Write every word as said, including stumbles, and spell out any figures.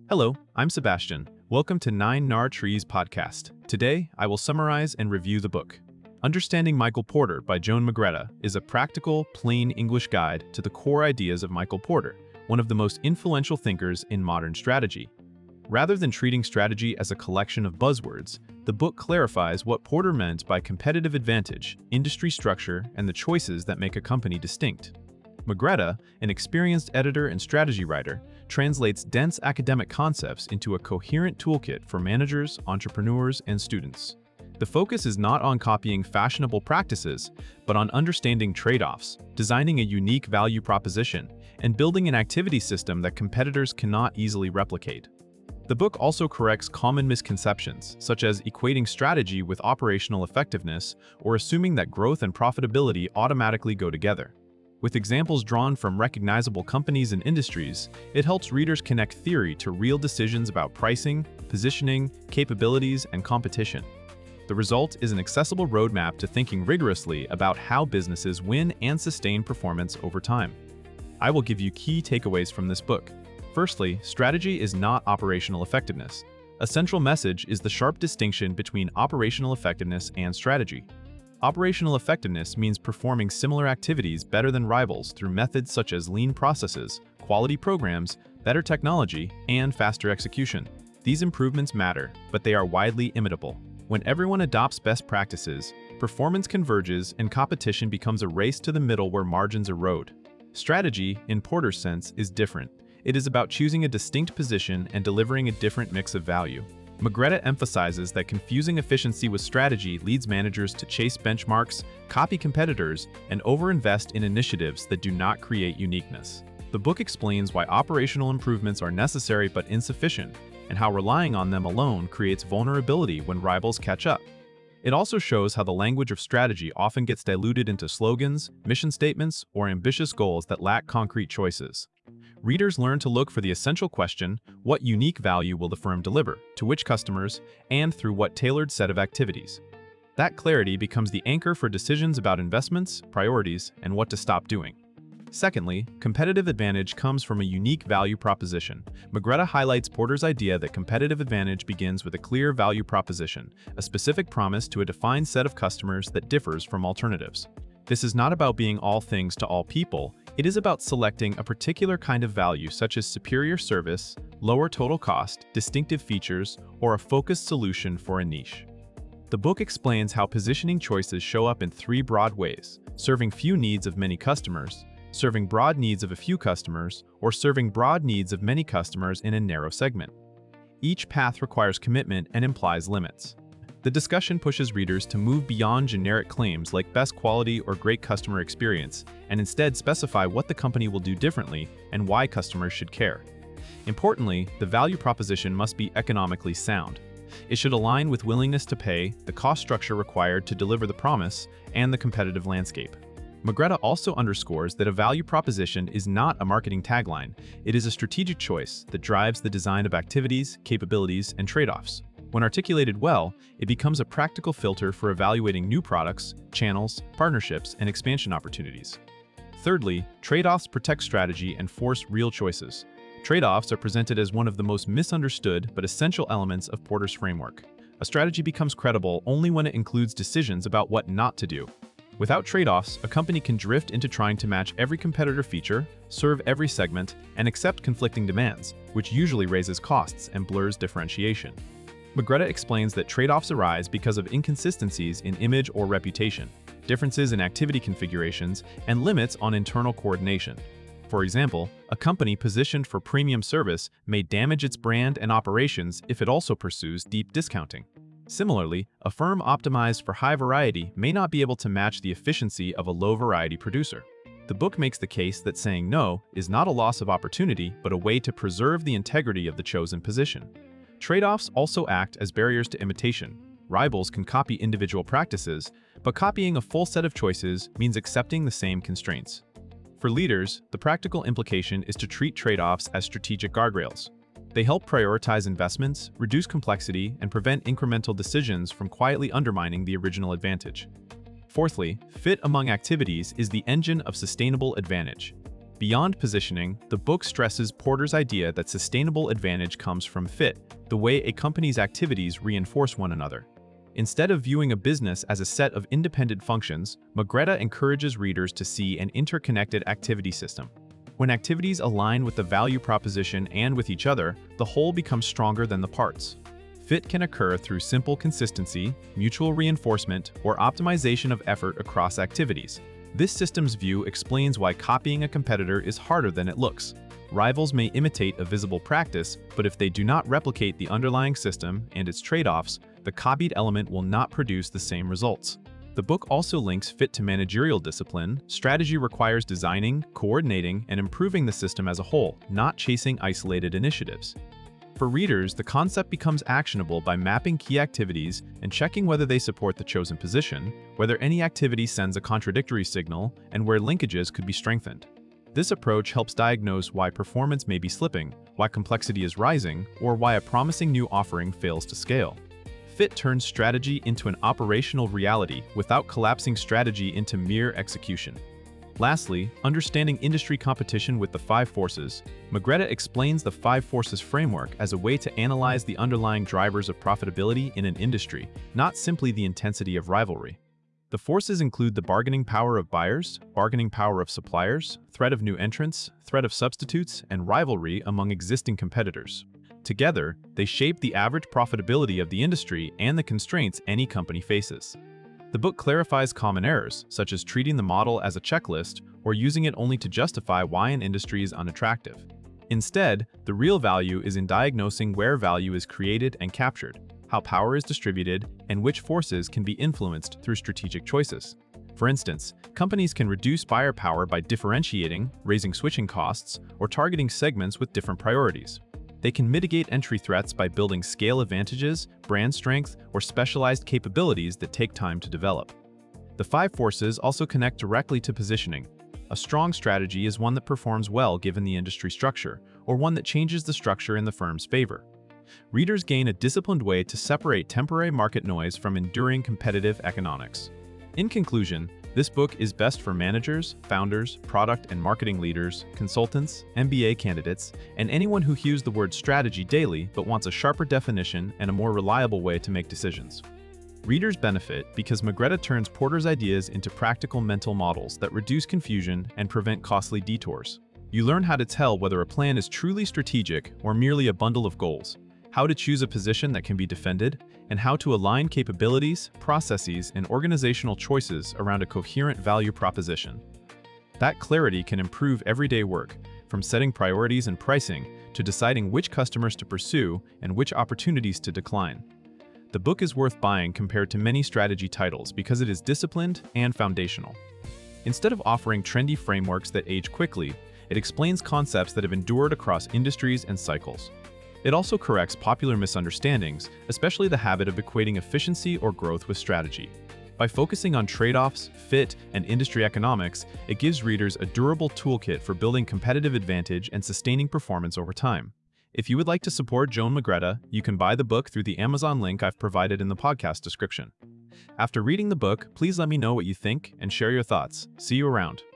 Hello, I'm Sebastian. Welcome to Nine Nar Trees podcast. Today, I will summarize and review the book. Understanding Michael Porter by Joan Magretta is a practical, plain English guide to the core ideas of Michael Porter, one of the most influential thinkers in modern strategy. Rather than treating strategy as a collection of buzzwords, the book clarifies what Porter meant by competitive advantage, industry structure, and the choices that make a company distinct. Magretta, an experienced editor and strategy writer, translates dense academic concepts into a coherent toolkit for managers, entrepreneurs, and students. The focus is not on copying fashionable practices, but on understanding trade-offs, designing a unique value proposition, and building an activity system that competitors cannot easily replicate. The book also corrects common misconceptions, such as equating strategy with operational effectiveness or assuming that growth and profitability automatically go together. With examples drawn from recognizable companies and industries, it helps readers connect theory to real decisions about pricing, positioning, capabilities, and competition. The result is an accessible roadmap to thinking rigorously about how businesses win and sustain performance over time. I will give you key takeaways from this book. Firstly, strategy is not operational effectiveness. A central message is the sharp distinction between operational effectiveness and strategy. Operational effectiveness means performing similar activities better than rivals through methods such as lean processes, quality programs, better technology, and faster execution. These improvements matter, but they are widely imitable. When everyone adopts best practices, performance converges and competition becomes a race to the middle where margins erode. Strategy, in Porter's sense, is different. It is about choosing a distinct position and delivering a different mix of value. Magretta emphasizes that confusing efficiency with strategy leads managers to chase benchmarks, copy competitors, and overinvest in initiatives that do not create uniqueness. The book explains why operational improvements are necessary but insufficient, and how relying on them alone creates vulnerability when rivals catch up. It also shows how the language of strategy often gets diluted into slogans, mission statements, or ambitious goals that lack concrete choices. Readers learn to look for the essential question, what unique value will the firm deliver, to which customers, and through what tailored set of activities. That clarity becomes the anchor for decisions about investments, priorities, and what to stop doing. Secondly, competitive advantage comes from a unique value proposition. Magretta highlights Porter's idea that competitive advantage begins with a clear value proposition, a specific promise to a defined set of customers that differs from alternatives. This is not about being all things to all people. It is about selecting a particular kind of value such as superior service, lower total cost, distinctive features, or a focused solution for a niche. The book explains how positioning choices show up in three broad ways: serving few needs of many customers, serving broad needs of a few customers, or serving broad needs of many customers in a narrow segment. Each path requires commitment and implies limits. The discussion pushes readers to move beyond generic claims like best quality or great customer experience and instead specify what the company will do differently and why customers should care. Importantly, the value proposition must be economically sound. It should align with willingness to pay, the cost structure required to deliver the promise, and the competitive landscape. Magretta also underscores that a value proposition is not a marketing tagline. It is a strategic choice that drives the design of activities, capabilities, and trade-offs. When articulated well, it becomes a practical filter for evaluating new products, channels, partnerships, and expansion opportunities. Thirdly, trade-offs protect strategy and force real choices. Trade-offs are presented as one of the most misunderstood but essential elements of Porter's framework. A strategy becomes credible only when it includes decisions about what not to do. Without trade-offs, a company can drift into trying to match every competitor feature, serve every segment, and accept conflicting demands, which usually raises costs and blurs differentiation. Magretta explains that trade-offs arise because of inconsistencies in image or reputation, differences in activity configurations, and limits on internal coordination. For example, a company positioned for premium service may damage its brand and operations if it also pursues deep discounting. Similarly, a firm optimized for high variety may not be able to match the efficiency of a low-variety producer. The book makes the case that saying no is not a loss of opportunity, but a way to preserve the integrity of the chosen position. Trade-offs also act as barriers to imitation. Rivals can copy individual practices, but copying a full set of choices means accepting the same constraints. For leaders, the practical implication is to treat trade-offs as strategic guardrails. They help prioritize investments, reduce complexity, and prevent incremental decisions from quietly undermining the original advantage. Fourthly, fit among activities is the engine of sustainable advantage. Beyond positioning, the book stresses Porter's idea that sustainable advantage comes from fit, the way a company's activities reinforce one another. Instead of viewing a business as a set of independent functions, Magretta encourages readers to see an interconnected activity system. When activities align with the value proposition and with each other, the whole becomes stronger than the parts. Fit can occur through simple consistency, mutual reinforcement, or optimization of effort across activities. This system's view explains why copying a competitor is harder than it looks. Rivals may imitate a visible practice, but if they do not replicate the underlying system and its trade-offs, the copied element will not produce the same results. The book also links fit to managerial discipline. Strategy requires designing, coordinating, and improving the system as a whole, not chasing isolated initiatives. For readers, the concept becomes actionable by mapping key activities and checking whether they support the chosen position, whether any activity sends a contradictory signal, and where linkages could be strengthened. This approach helps diagnose why performance may be slipping, why complexity is rising, or why a promising new offering fails to scale. Fit turns strategy into an operational reality without collapsing strategy into mere execution. Lastly, understanding industry competition with the five forces, Magretta explains the five forces framework as a way to analyze the underlying drivers of profitability in an industry, not simply the intensity of rivalry. The forces include the bargaining power of buyers, bargaining power of suppliers, threat of new entrants, threat of substitutes, and rivalry among existing competitors. Together, they shape the average profitability of the industry and the constraints any company faces. The book clarifies common errors, such as treating the model as a checklist or using it only to justify why an industry is unattractive. Instead, the real value is in diagnosing where value is created and captured, how power is distributed, and which forces can be influenced through strategic choices. For instance, companies can reduce buyer power by differentiating, raising switching costs, or targeting segments with different priorities. They can mitigate entry threats by building scale advantages, brand strength, or specialized capabilities that take time to develop. The five forces also connect directly to positioning. A strong strategy is one that performs well given the industry structure, or one that changes the structure in the firm's favor. Readers gain a disciplined way to separate temporary market noise from enduring competitive economics. In conclusion, this book is best for managers, founders, product and marketing leaders, consultants, M B A candidates, and anyone who hears the word strategy daily but wants a sharper definition and a more reliable way to make decisions. Readers benefit because Magretta turns Porter's ideas into practical mental models that reduce confusion and prevent costly detours. You learn how to tell whether a plan is truly strategic or merely a bundle of goals, how to choose a position that can be defended, and how to align capabilities, processes, and organizational choices around a coherent value proposition. That clarity can improve everyday work, from setting priorities and pricing to deciding which customers to pursue and which opportunities to decline. The book is worth buying compared to many strategy titles because it is disciplined and foundational. Instead of offering trendy frameworks that age quickly, it explains concepts that have endured across industries and cycles. It also corrects popular misunderstandings, especially the habit of equating efficiency or growth with strategy. By focusing on trade-offs, fit, and industry economics, it gives readers a durable toolkit for building competitive advantage and sustaining performance over time. If you would like to support Joan Magretta, you can buy the book through the Amazon link I've provided in the podcast description. After reading the book, please let me know what you think and share your thoughts. See you around.